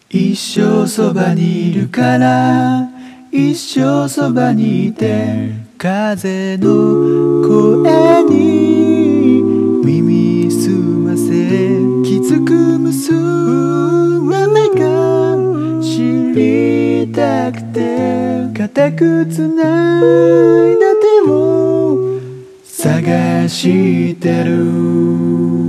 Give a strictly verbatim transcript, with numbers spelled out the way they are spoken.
一生そばにいるから一生そばにいて風の声に耳すませ気づく娘が知りたくて固くつないだ手を探してる